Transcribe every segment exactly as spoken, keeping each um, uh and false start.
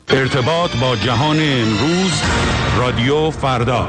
ارتباط با جهان امروز، رادیو فردا.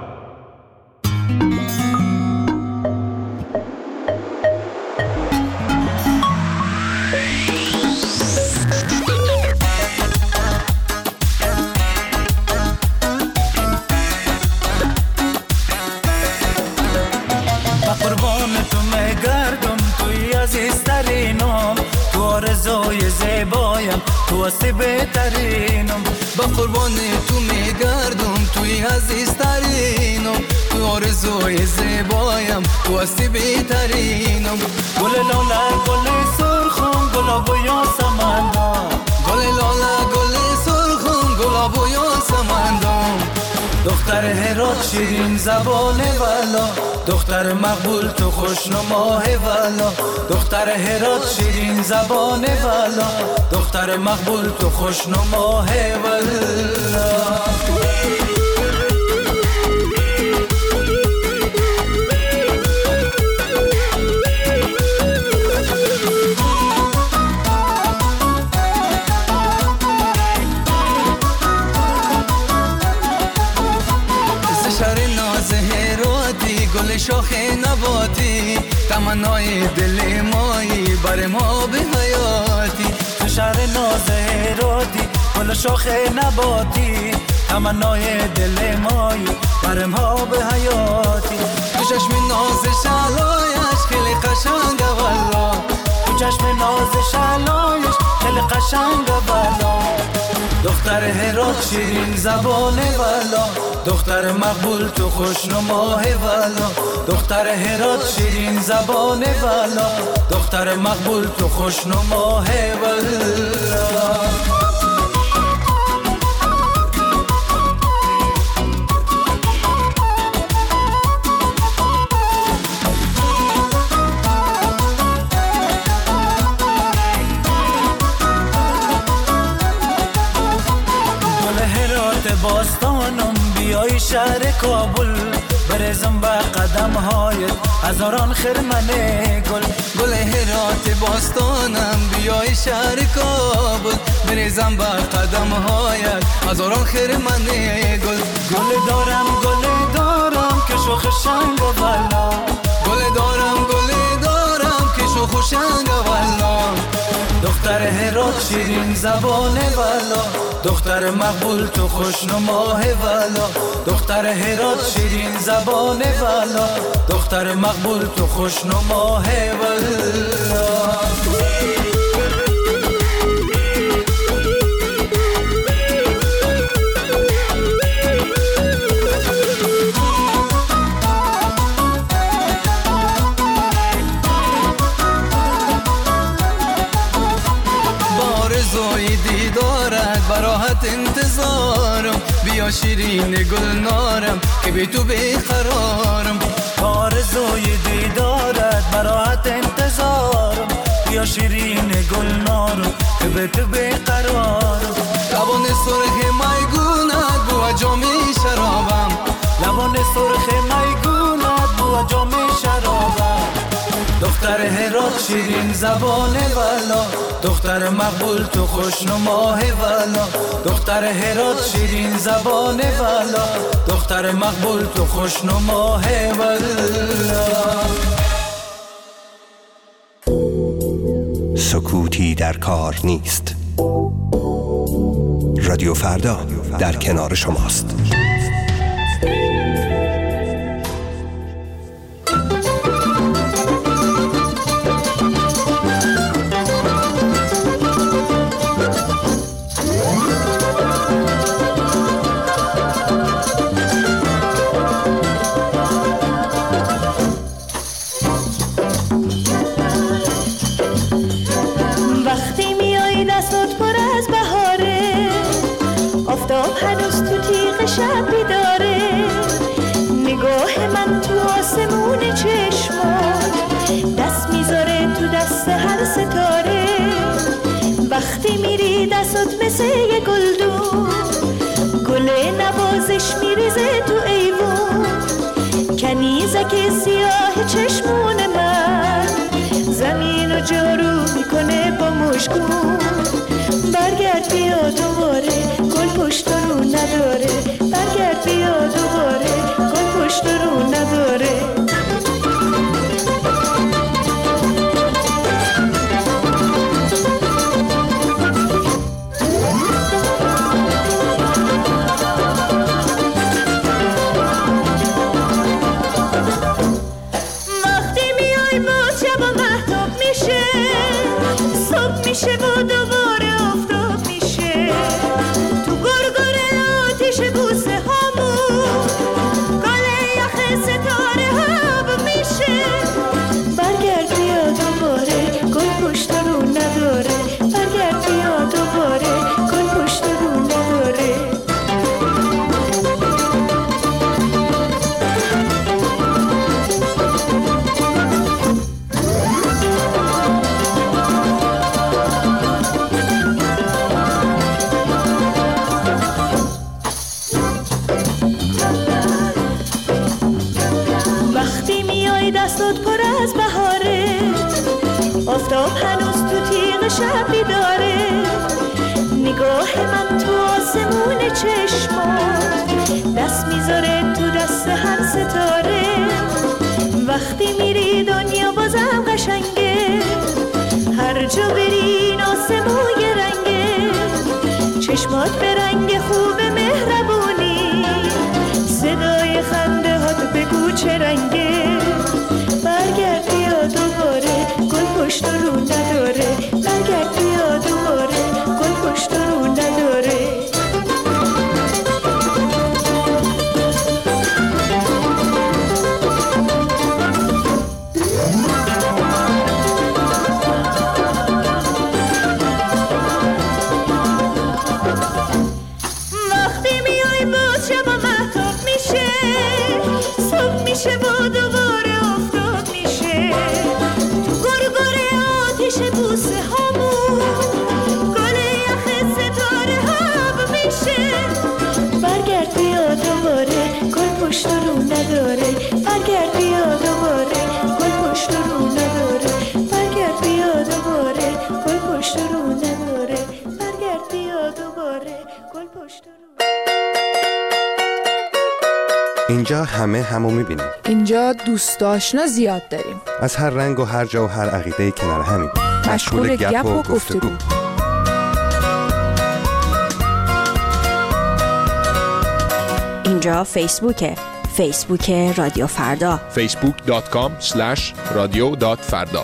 تو هستی بهترینم، با قربان تو میگردم، توی عزیزترینم، تو آرزوی زیبایم، تو هستی بهترینم. گل لاله گل سرخم، گلاب و یاسمندم، گل لاله گل سرخم، گلاب و یاسمندم. دختر هرات شیرین زبان والا، دختر مقبول تو خوشنماه والا، دختر هرات شیرین زبان والا، دختر مقبول تو خوشنماه والا. گل شاخ نباتی، تمنای دل مایی، بر ما به حیاتی. تو شهر ناز هراتی، گل شاخ نباتی، تمنای دل مایی، بر ما به حیاتی. تو چشم ناز شلایش خیلی قشنگه والا، تو چشم ناز شلایش خیلی قشنگه والا. دختر هرات شیرین زبان والا، دختر مقبول تو خوشنماه والا، دختر هرات شیرین زبان والا، دختر مقبول تو خوشنماه والا. باستانم بیای شهر کابل، برزم به قدم هایت هزاران خرمن گل. گل هرات باستانم بیای شهر کابل، برزم به قدم هایت هزاران خرمن گل. گل دارم گل دارم که شوخ شنگ و والا، گل دارم گل دارم که شوخ شنگ و والا. دختر هرات شیرین زبان والا، دختر مقبول تو خوشنماه والا، دختر هرات شیرین زبان والا، دختر مقبول تو خوشنماه والا. براحت انتظارم، بیا شیرین گلنارم که بی تو بیقرارم. آرزوی دیدارت براحت انتظارم، بیا شیرین گلنارم که بی تو بیقرارم. لبان سرخ میگونت بو جام شرابم، لبان سرخ میگونت بو جام شرابم. دختر هرات شیرین زبان والا، دختر مقبول تو خوشنماه والا، دختر هرات شیرین زبان والا، دختر مقبول تو خوشنماه والا. سکوتی در کار نیست. رادیو فردا در کنار شماست. شب بیداره، نگاه من تو آسمون چشمات، دست میذاره تو دست هر ستاره. وقتی میری دستات مثل یه گلدون، گل نوازش میریزه تو ایوون. کنیزک سیاه چشمون من، زمین و جارو میکنه با مشکون. برگرد بیا دوباره شب بیداره، نگاه من تو آسمون چشمات، دست میذاره تو دست هر ستاره. وقتی میری دنیا بازم قشنگه، هر جا بری این آسمون یه رنگه. چشمات به رنگ خوب مهربونی، صدای خنده هات بگو چه رنگه. برگرد بیا دوباره، گل پشت رو نداره. برگرد بیا دوباره، گل پشت رو نداره. وقتی میای باز شب و محتاب میشه، صبح میشه و دوباره افتاد میشه. تو گرگره آتیش بوسه هامون، گل یخ ستاره هاب میشه. برگرد بیا دوباره، گل پشت رو نداره. برگرد بیا دوباره، گل پشت رو نداره. برگرد بیا دوباره، گل پشت رو نداره. برگرد بیا دوباره، گل پشت رو. اینجا همه همو میبینیم. اینجا دوست آشنا زیاد داریم، از هر رنگ و هر جا و هر عقیده کنار همیم، مشغول گپ و گفتگو. اینجا فیسبوکه، فیسبوک رادیو فردا، فیسبوک دات کام اسلش رادیو دات فردا.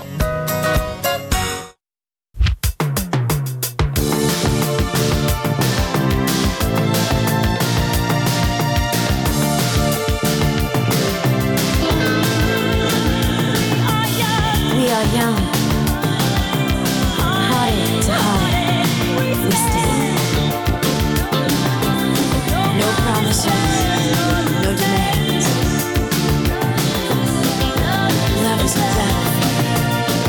Love is a death.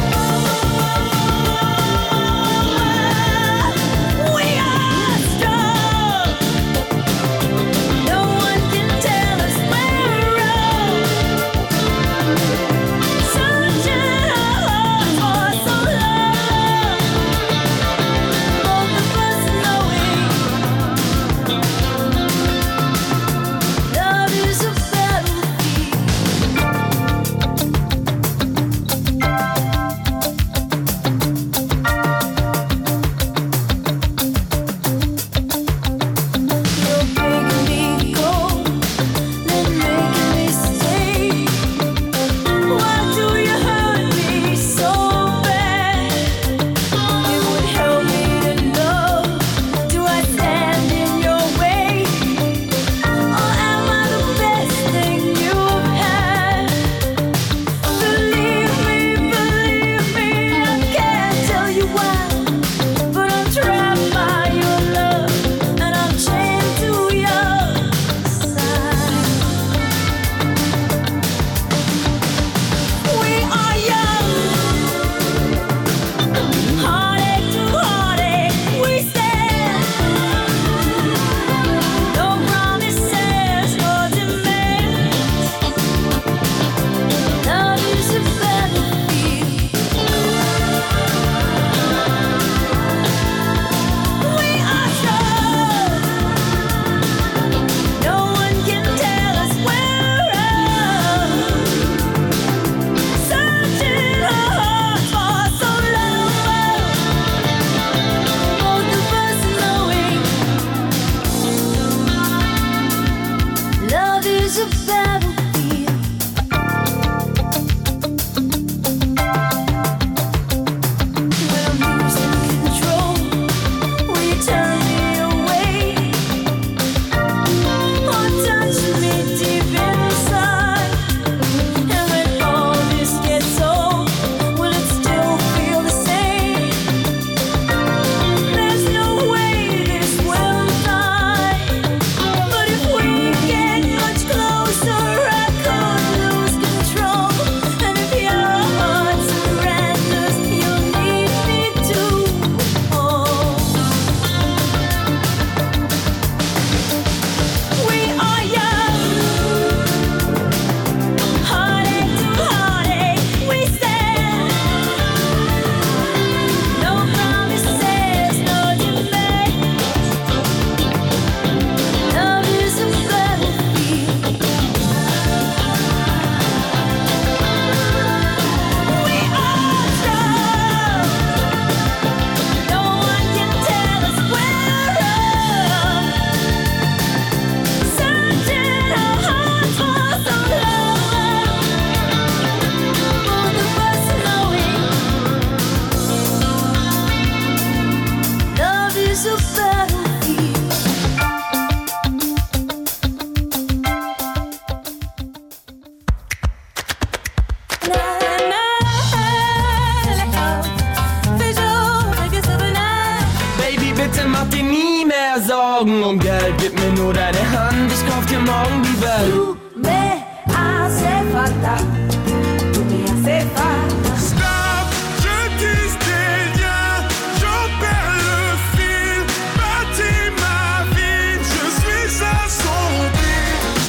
Augen und Geld, gib mir nur deine Hand, ich kauf dir morgen die Welt. Tu me hace falta, tu me hace falta. Stop, je dis des liens, j'en perds le fil, bâtis ma vie, je suis assombri.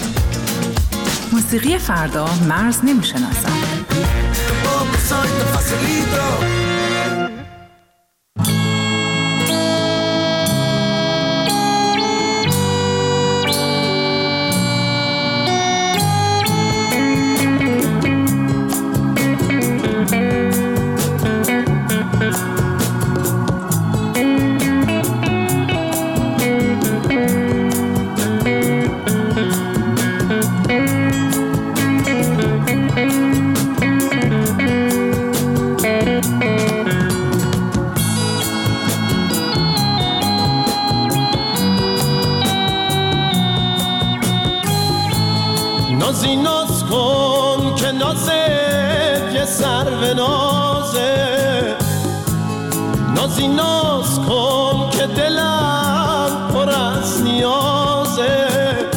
موسیقی فردا مرز نمیشناسم. نازی ناز کن که نازت یه سرو نازه، نازی ناز کن که دلم پر از نیازه،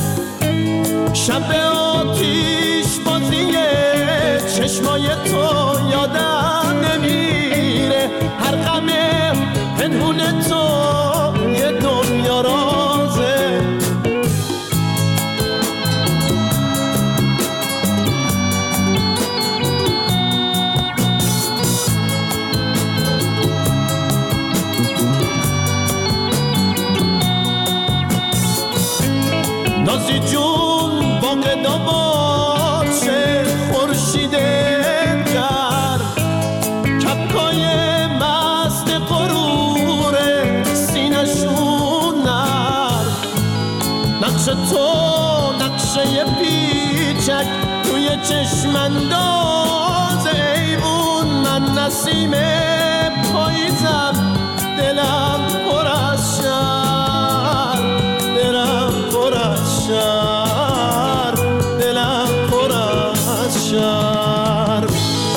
شب آتیش بازیه چشمای تو یادم نمیره، هر غم پنهون تو یه دنیا رازه. نازی جون باقدا باشه خورشید گرم، کپکای مست غرور سینشون نرم، نقش تو نقشه پیچک توی چشم انداز ایوون، من نسیم پاییزم دلم پر از شرم، دلم پر از شرم، دلم پر از شرم.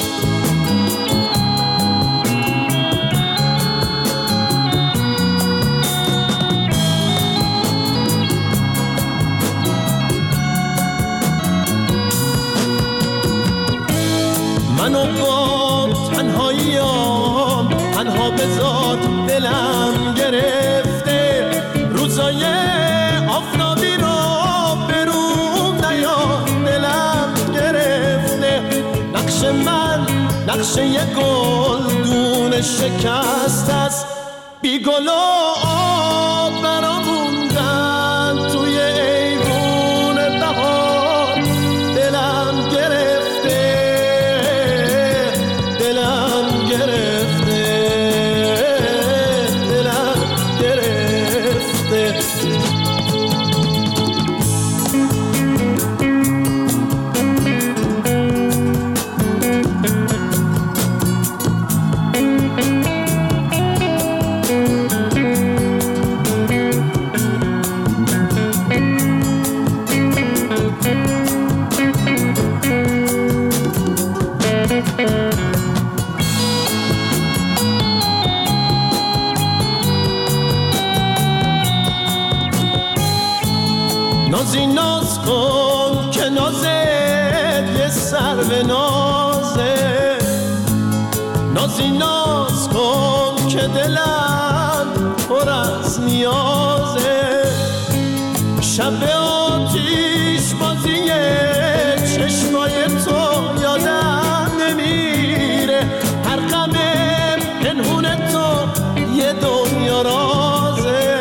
منو با تنهاییام تنها بذار، دلم گرفته روزای آفتابی رو برون نیا، دلم گرفته نقش من نقشه یه گلدون شکست است، بی گل و آب برا موندن توی ایوون بهار، دلم گرفته دلم گرفته دلم گرفته. نازی ناز کن که نازت یه سرو نازه، نازی ناز کن که دلم پر از نیازه، شب آتیش بازیه چشمای تو یادم نمیره، هر غم پنهون تو یه دنیا رازه.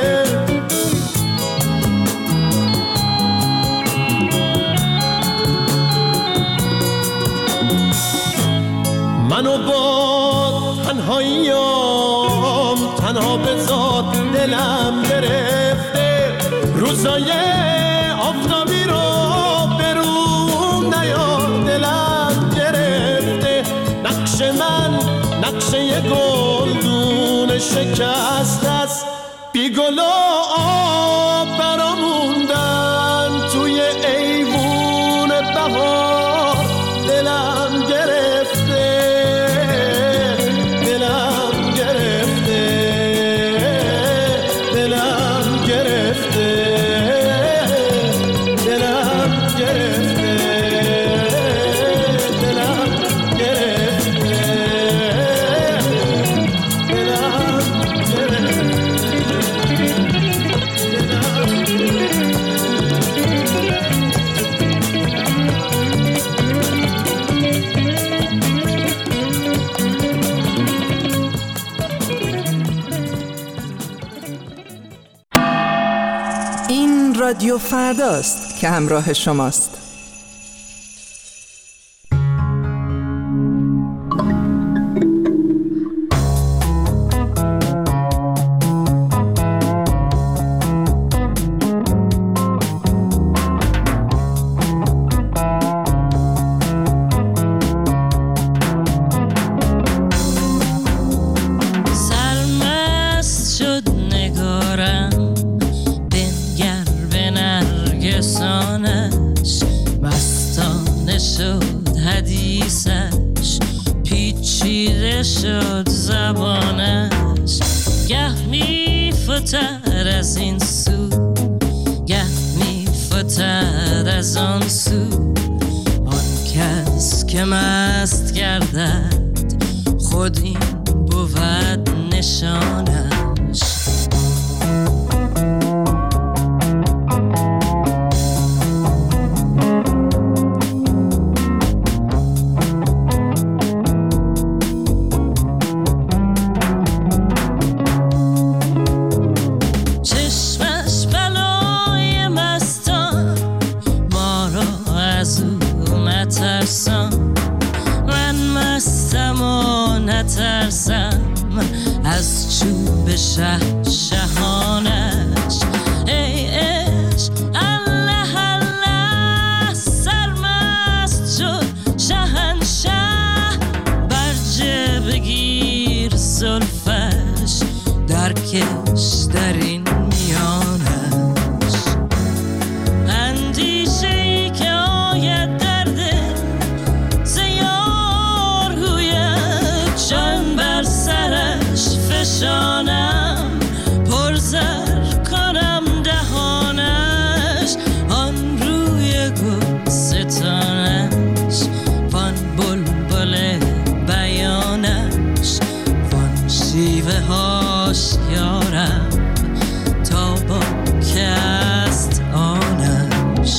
منو با تنهاییام تنها بذار، دلم گرفته روزای آفتابی رو برون نیار، دلم گرفته نقش من نقشه یه گلدون شکست است، بی گل گل و آب براموندن توی ایوون بهار، دلم گرفته دلم گرفته دلم گرفته دلم گرفته دلم این رادیو فرداست که همراه شماست. شد زبانش، گه میفتد از این سو گه میفتد از آن سو. آن کس که مست گردد خود این بود نشانش. من مستم و نترسم از چوب شه شهانش. ای عشق الله الله سرمست شد شهنشه، برجه بگیر زلفش درکش در این میانش. اندیشه ای که آید در دل زیار گوید، چند بر سرش فشانم پرزر کنم دهانش. آن روی گل ستانش وان بلبل بیانش، وان شیوه هاش یارم تا با که است آنش.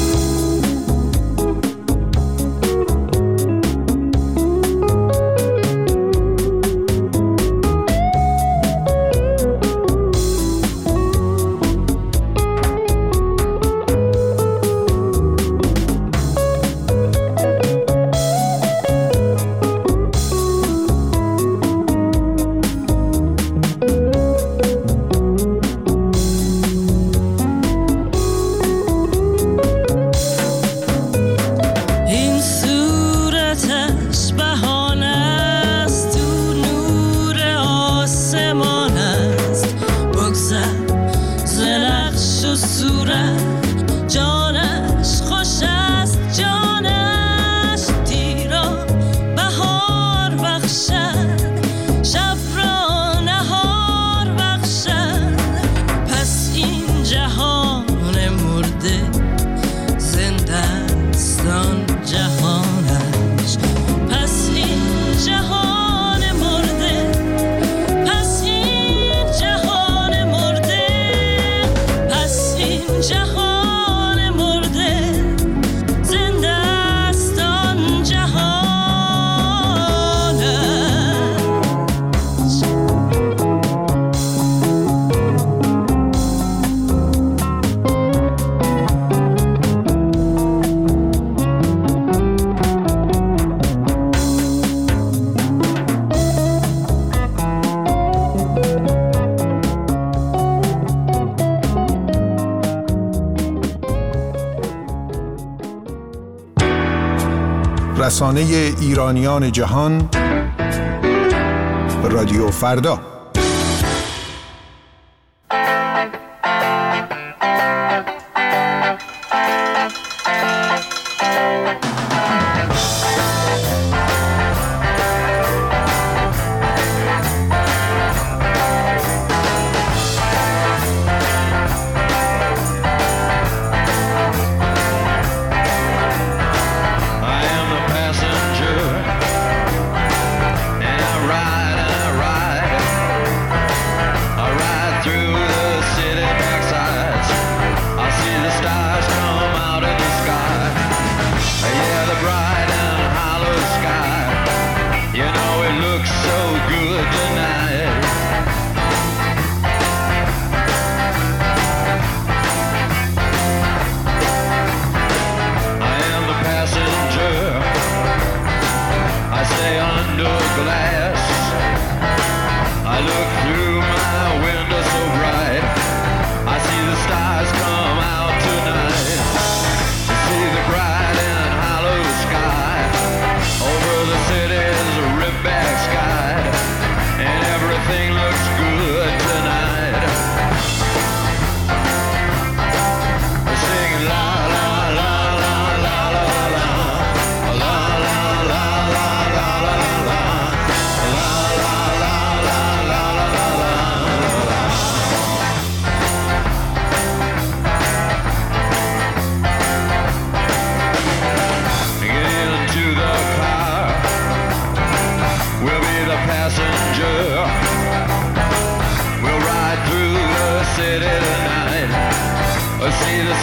رسانه ایرانیان جهان، رادیو فردا.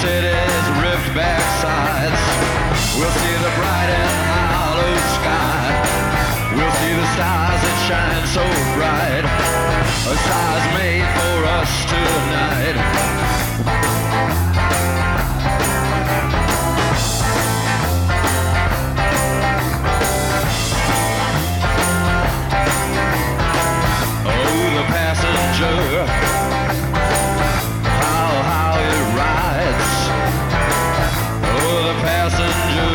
city's ripped back sides. We'll see the bright and hollow sky. We'll see the stars that shine so bright. A stars made for us tonight. Oh, the passenger, how, how it rides. Oh, the passenger,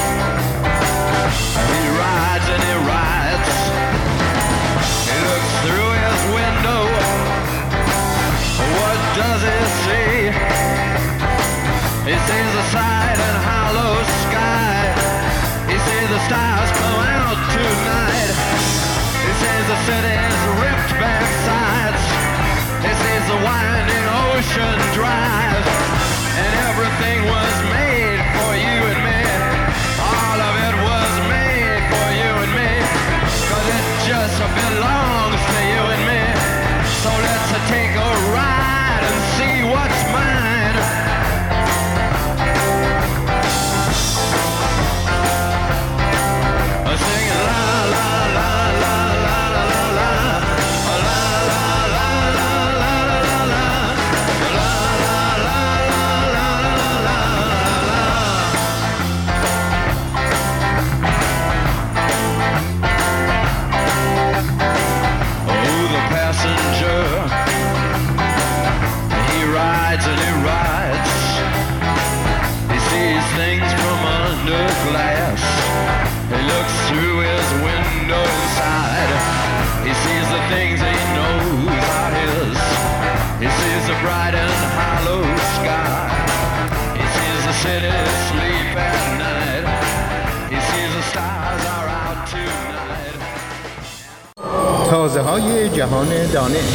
he rides and he rides. He looks through his window. What does he see? He sees the side and hollow sky. He sees the stars come out tonight. He sees the city's ripped back sides. He sees the winding ocean drive. And everything was made for you and me. All of it was made for you and me. Cause it just belongs to you and me. So let's take a ride and see what's mine. Singing la la la la la la la la la la la la la la la Oh, the passenger, he rides and he rides. He sees things from under glass. He looks through his window inside. He sees the things he knows are his. He sees the bright and hollow sky. He sees the city sleep at night. He sees the stars are out tonight. تازه های جهان دانش.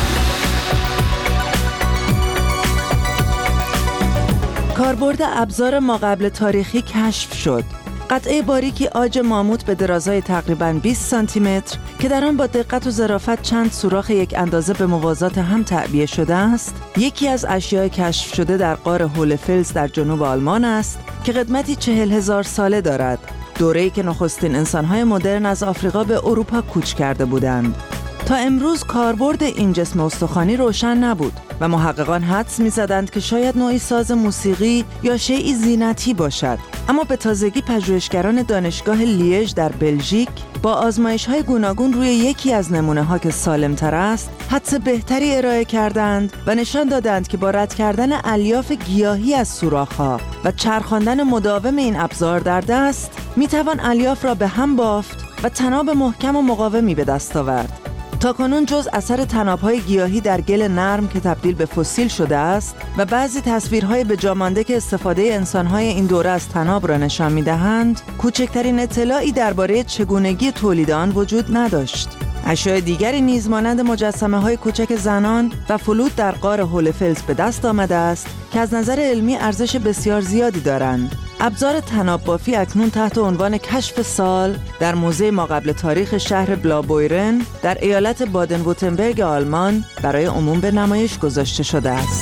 کاربرد ابزار ماقبل تاریخی کشف شد. قطعه باریکی عاج ماموت به درازای تقریباً بیست سانتی متر که در آن با دقت و ظرافت چند سوراخ یک اندازه به موازات هم تعبیه شده است، یکی از اشیاء کشف شده در غار هولفلز در جنوب آلمان است که قدمتی چهل هزار ساله دارد، دوره‌ای که نخستین انسان‌های مدرن از آفریقا به اروپا کوچ کرده بودند. تا امروز کاربرد این جسم استخوانی روشن نبود و محققان حدس می‌زدند که شاید نوعی ساز موسیقی یا شیئی زینتی باشد. اما به تازگی پژوهشگران دانشگاه لیژ در بلژیک با آزمایش‌های گوناگون روی یکی از نمونه‌ها که سالم‌تر است، حدس بهتری ارائه کردند و نشان دادند که با رد کردن الیاف گیاهی از سوراخ‌ها و چرخاندن مداوم این ابزار در دست، می‌توان الیاف را به هم بافت و طناب محکم و مقاومی به دست آورد. تاکنون جز اثر طناب‌های گیاهی در گل نرم که تبدیل به فسیل شده است و بعضی تصویرهای به جا مانده که استفاده انسان‌های این دوره از طناب را نشان می‌دهند، کوچکترین اطلاعی درباره چگونگی تولید آن وجود نداشت. اشیاء دیگری نیز مانند مجسمه‌های کوچک زنان و فلوت در غار هولفلز به دست آمده است که از نظر علمی ارزش بسیار زیادی دارند. ابزار طناب بافی اکنون تحت عنوان کشف سال در موزه ماقبل تاریخ شهر بلابویرن در ایالت بادن وورتنبرگ آلمان برای عموم به نمایش گذاشته شده است.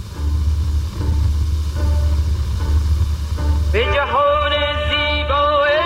به جهان زیبای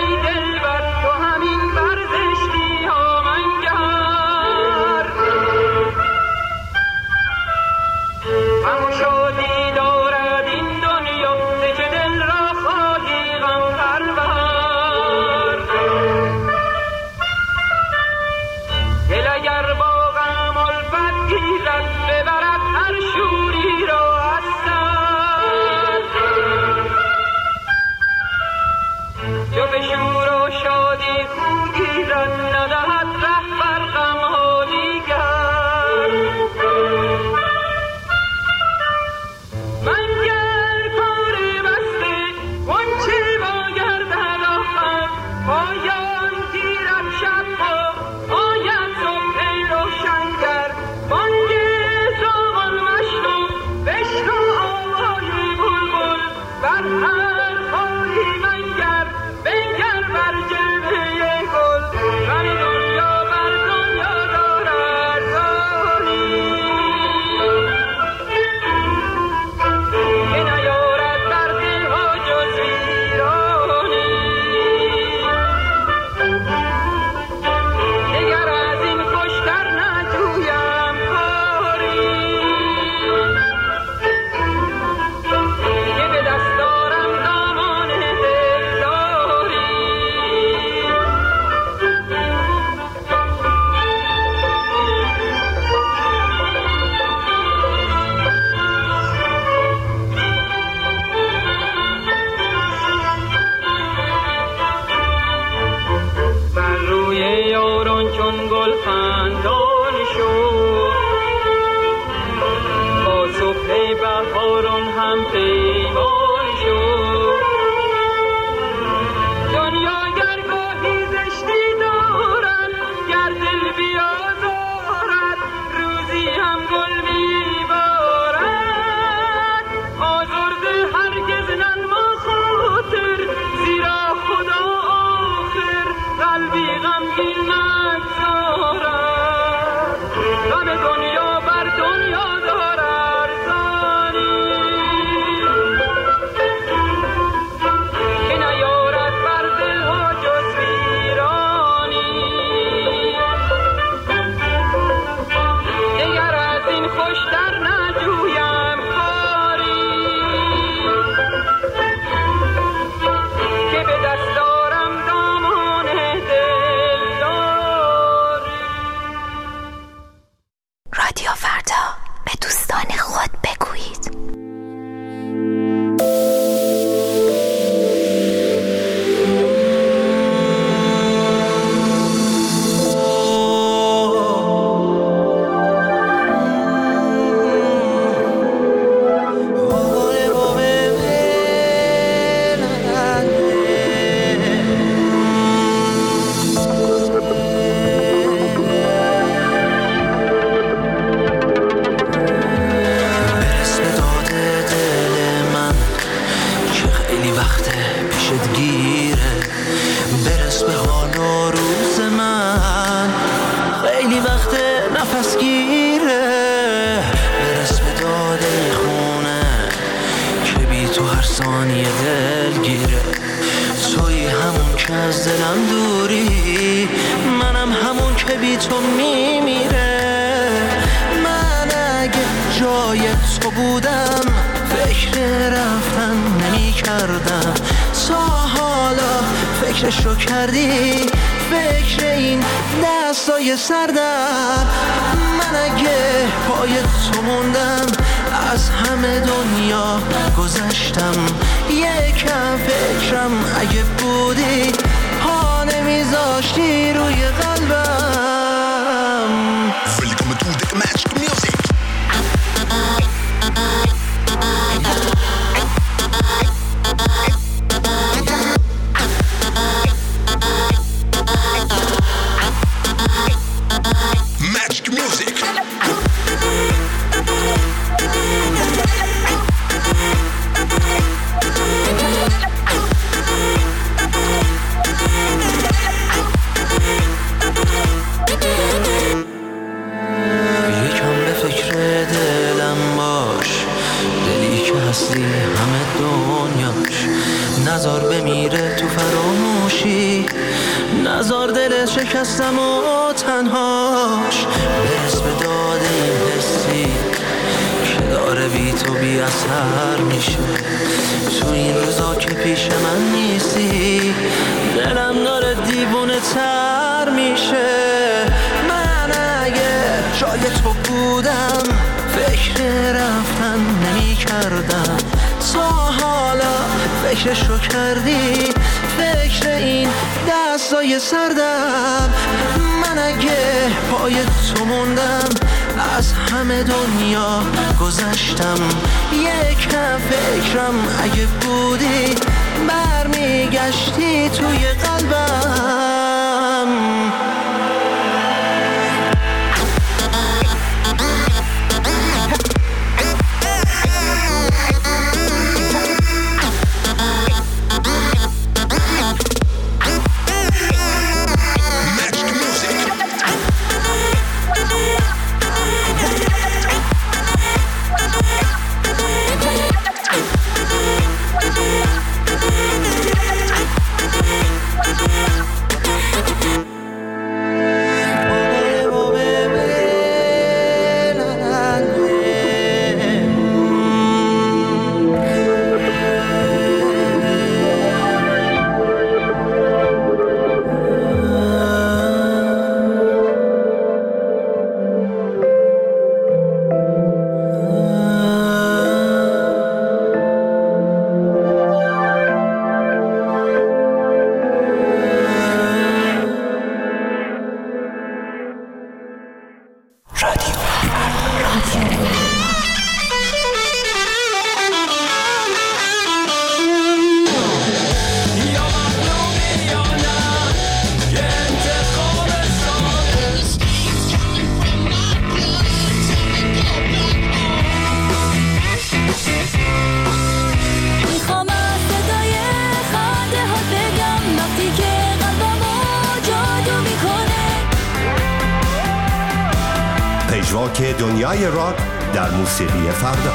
راک دنیای راک در موسیقی فردا.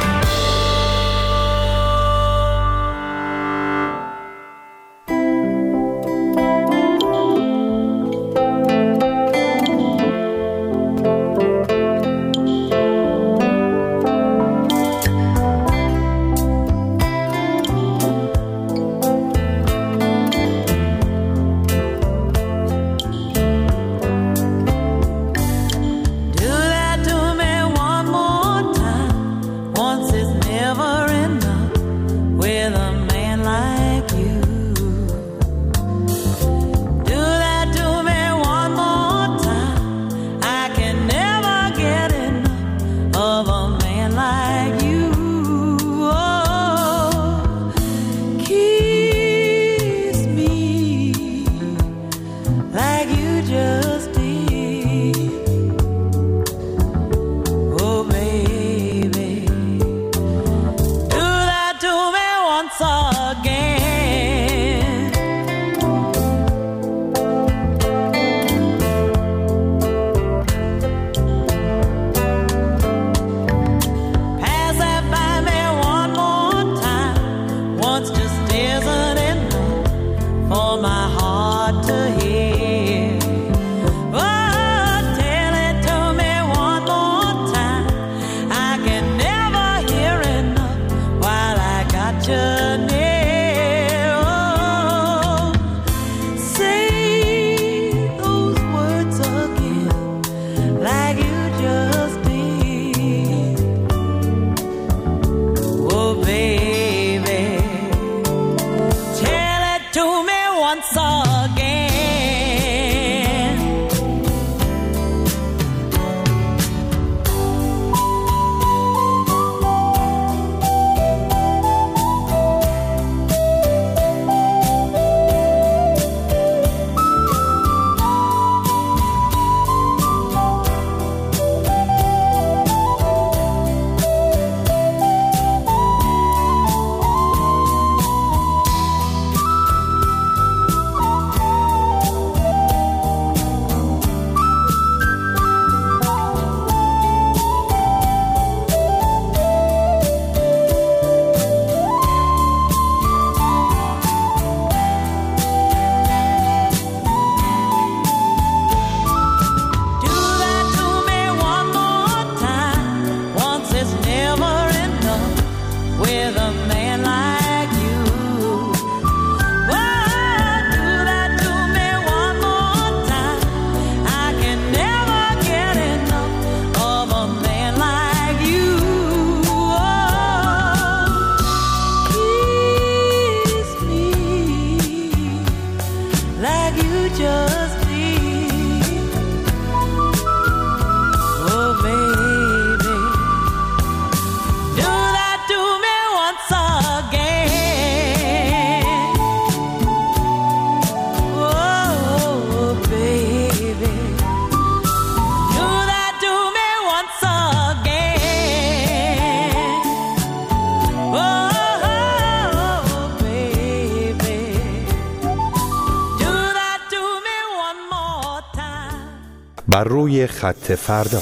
بر روی خط فردا.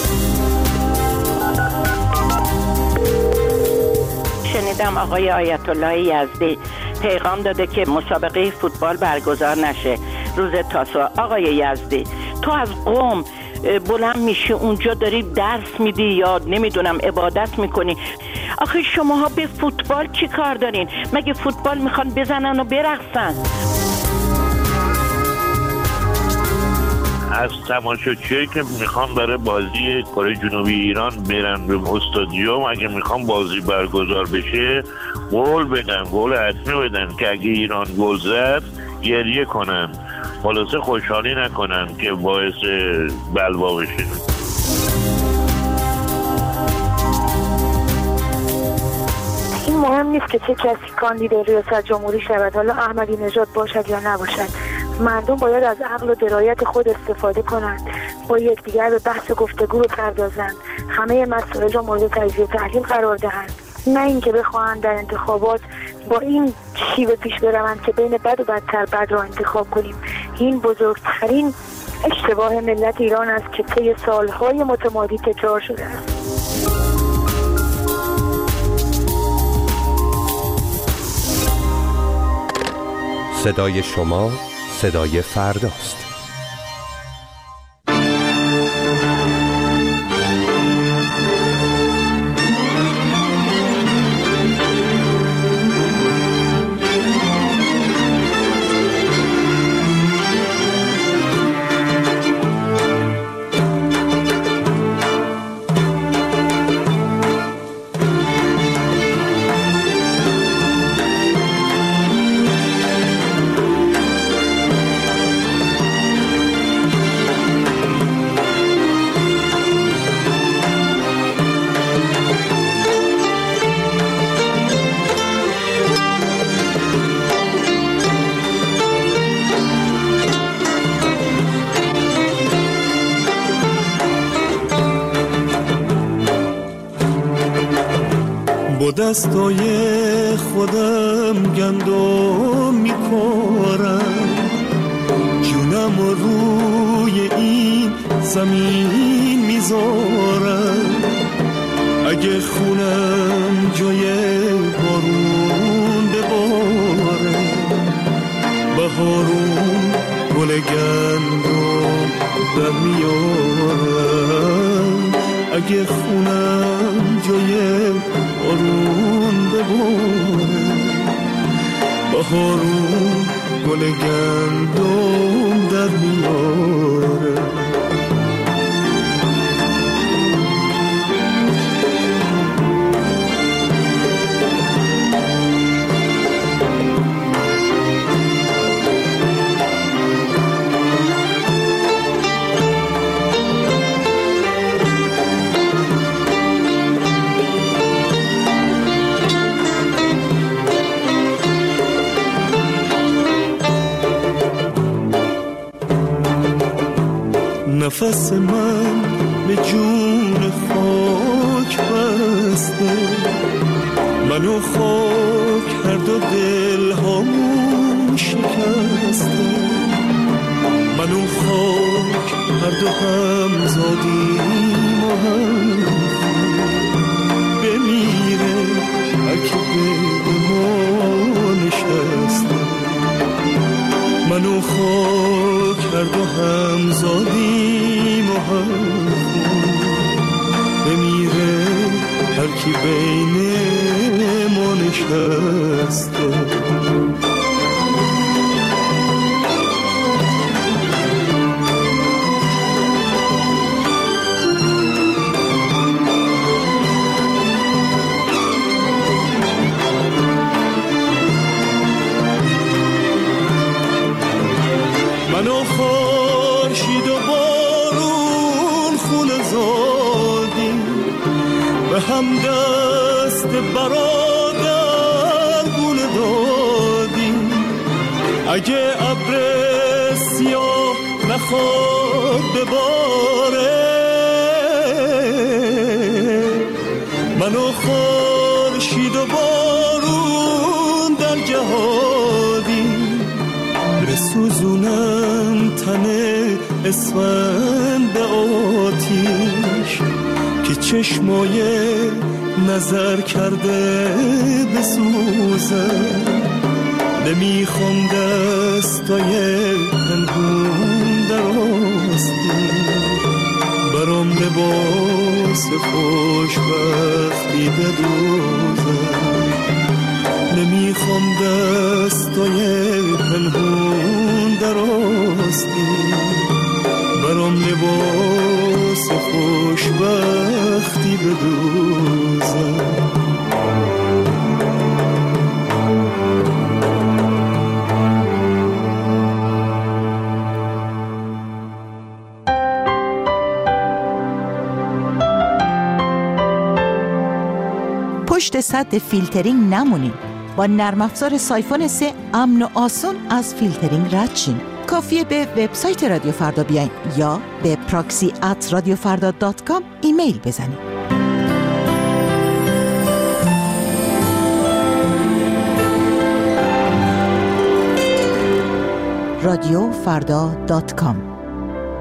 شنیدم آقای آیت الله یزدی پیغام داده که مسابقه فوتبال برگزار نشه روز تاسوعا. آقای یزدی تو از قم بلند میشی اونجا داری درس میدی یا نمیدونم عبادت میکنی، آخه شماها به فوتبال چی کار دارین؟ مگه فوتبال میخوان بزنن و برقصن؟ از تماشاچیایی که میخوان برای بازی کره جنوبی ایران برن به استادیوم، اگه میخوان بازی برگزار بشه گل بدن، گل حتمی بدن که اگه ایران گل زد گریه کنن، خلاصه خوشحالی نکنن که باعث بلوا بشه. این مهم نیست که چه کسی کاندید ریاست جمهوری شود، حالا احمدی نژاد باشد یا نباشد. مردم باید از عقل و درایت خود استفاده کنند، با یکدیگر به بحث گفتگو بپردازند، همه مسائل را مورد تجزیه و تحلیل قرار دهند، نه اینکه بخواهند در انتخابات با این شیوه پیش بروند که بین بد و بدتر بد را انتخاب کنیم. این بزرگترین اشتباه ملت ایران است که طی سالهای متمادی تکرار شده است. صدای شما صدای فرداست. دستای خودم گندم میکارم، جونم روی این زمین میذارم. اگه خونم جای بارون بباره، بهارون گل گندم در میارم. اگه خونم جای بارون بباره، بهارون گل گندم در میاره. نفس من به جون خاک بسته، منو خاک هر دو دل هامون شکسته. منو خاک هر دو هم زادیم و هم بمیره اگه به ما نشسته. منو خاک هر دو هم زادیم و هم بمیره هر کی بین ما نشسته. منو خورشید و بارون خونه زادیم، به هم دست برادر گونه دادیم. اگه ابر سیاه نخواد بباره، منو خورشید و بارون در جهادیم. بسوزونم تن اسفند به آتیش که چشمای نظر کرده بسوزه. نمیخوام دستای پنهون در آستین، برام لباس خوشبختی بدوزه. نمیخوام دستای پنهون در آستین، برام لباس خوشبختی بدوزه. پشت سد فیلترینگ نمونین. با نرم افزار سایفون سه امن و آسون از فیلترینگ رد شین. کافیه به وبسایت رادیو فردا بیاین یا به پراکسی ات رادیو فردا دات کام ایمیل بزنید. رادیو فردا دات کام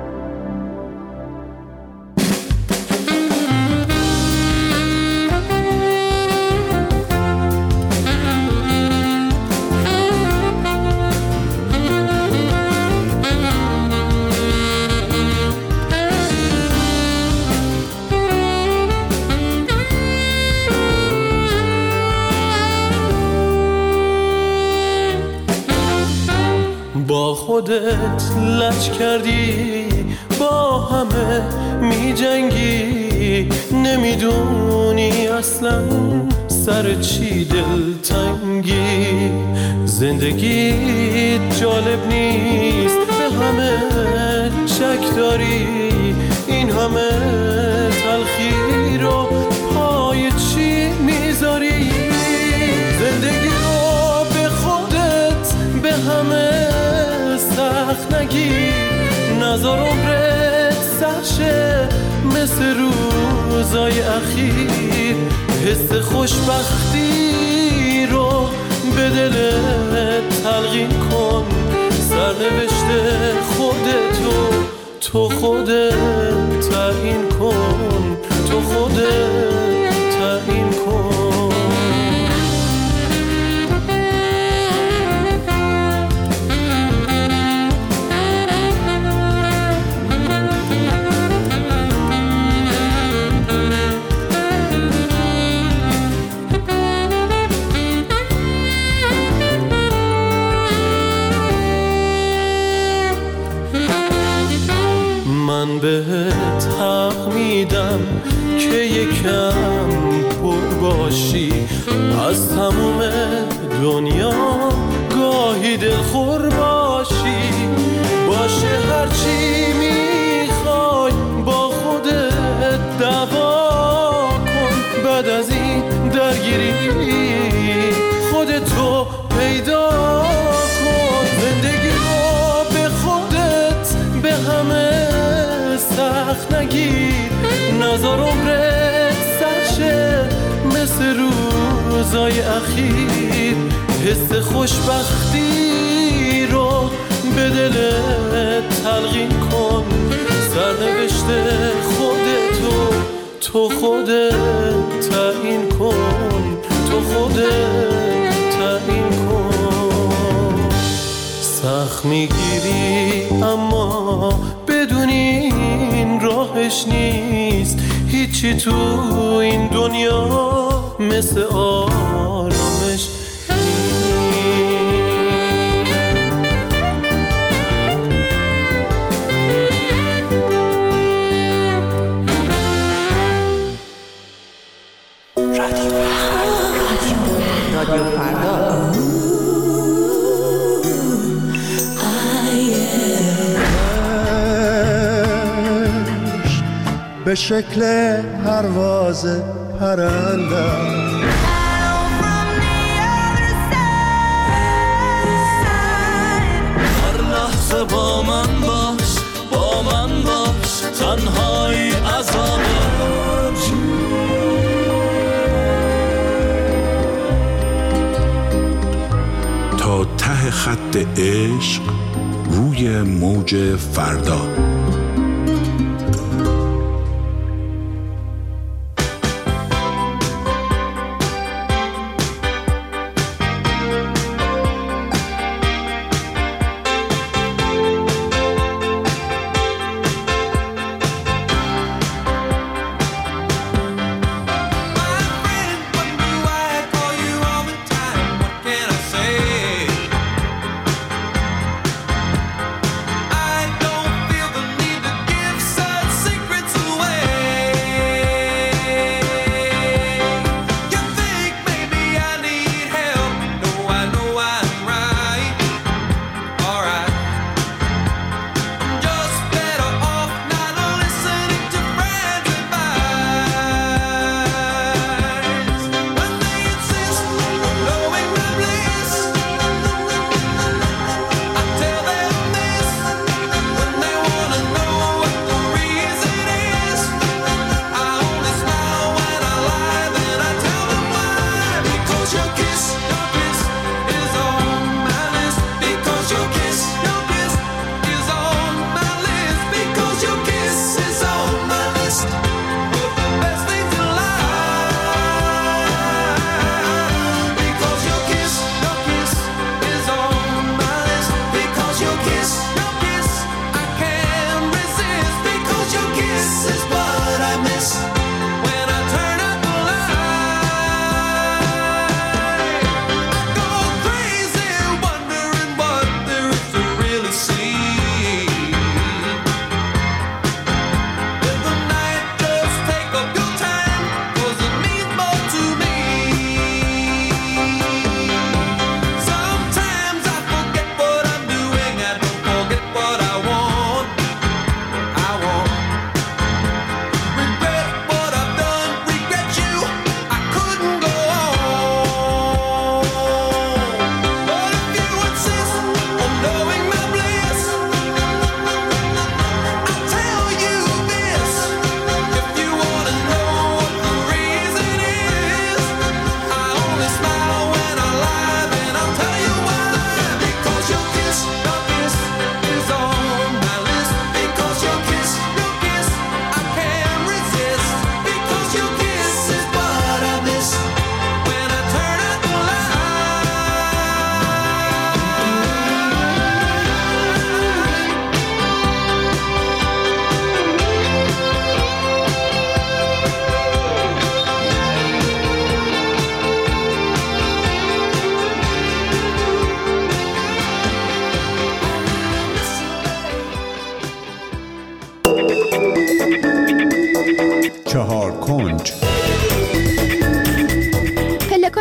خودت لج کردی، با همه می جنگی، نمیدونی اصلا سر چی دلتنگی. زندگیت جالب نیست، به همه شک داری، این همه تلخی رو پای چی میذاری؟ زندگی رو به خودت به همه سخت نگیر، نظر عمرت سرشه مثل روزای اخیر. حس خوشبختی رو به دلت تلقین کن، سرنوشت خودتو تو خودت تعیین کن، تو خودت تعیین کن. من بهت حق میدم که یکم پر باشی از تموم دنیا، گاهی دلخور باشی. باشه هرچی میخوای با خودت دعوا کن، بعد از این درگیری خودتو پیدا کن. زندگی رو به خودت به همه سخت نگیر، نظر عمرت سرشه مثل روزای اخیر. حس خوشبختی رو به دلت تلقین کن، سرنوشت خودتو تو خودت تعیین کن، تو خودت تعیین کن. سخت میگیری اما بدونی این راهش نیست، هیچی تو این دنیا مثل آرامش رادیو فردا. به شکل پرواز پرندم هر لحظه با من باش، با من باش، تنهایی عذابه. تا ته خط عشق روی موج فردا. I don't feel the need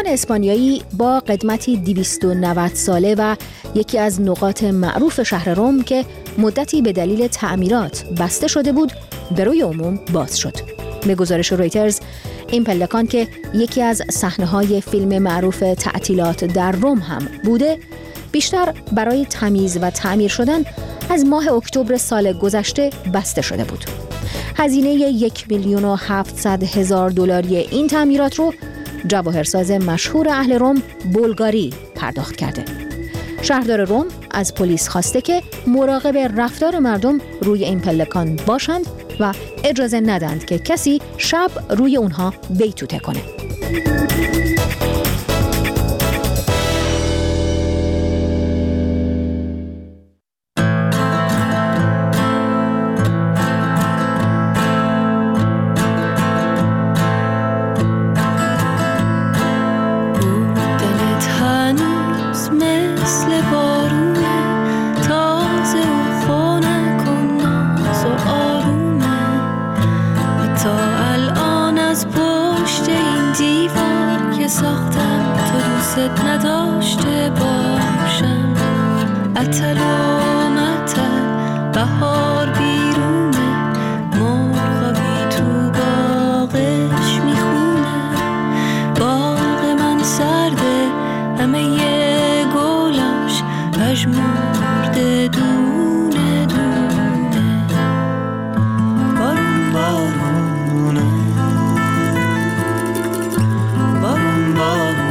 اسپانیایی با قدمتی دویست و نود ساله و یکی از نقاط معروف شهر رم که مدتی به دلیل تعمیرات بسته شده بود به روی عموم باز شد. به گزارش رویترز، این پلکان که یکی از صحنه‌های فیلم معروف تعطیلات در رم هم بوده، بیشتر برای تمیز و تعمیر شدن از ماه اکتبر سال گذشته بسته شده بود. هزینه یک میلیون و هفتصد هزار دلاری این تعمیرات رو جواهرساز مشهور اهل رم بولگاری پرداخت کرده. شهردار رم از پلیس خواسته که مراقب رفتار مردم روی این پلکان باشند و اجازه ندند که کسی شب روی اونها بیتوته کنه. نداشته باشم اتل و متل بهار بیرونه مرغابی تو باغش میخونه باغ من سرده همه یه گلاش پژمرده دونه دونه بارون بارونه بارون بارونه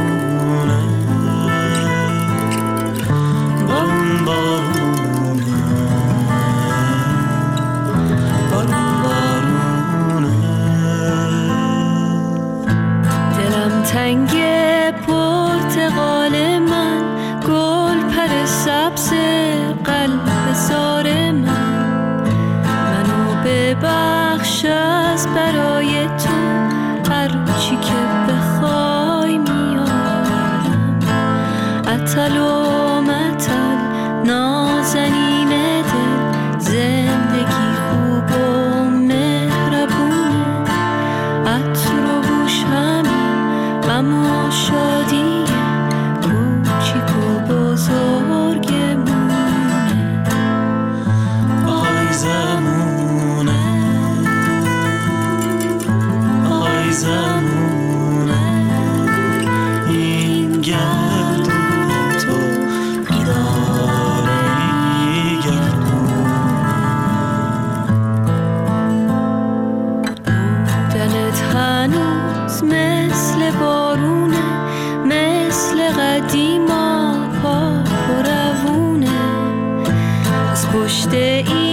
تنگ پرتقال من گل پر سبز قلب زار من منو ببخش از برای تو هر چی که بخوای میارم اتل و متل نازنین دل زندگی خوب و مهربونه عطر و بوش همین اما شادی کوچیک و بزرگمونه آی زمونه آی زمونه این گردون تو بیداره ای گردونه بودنت هنوز مثل بارونه مثل قدیما پاک و روونه از پشت این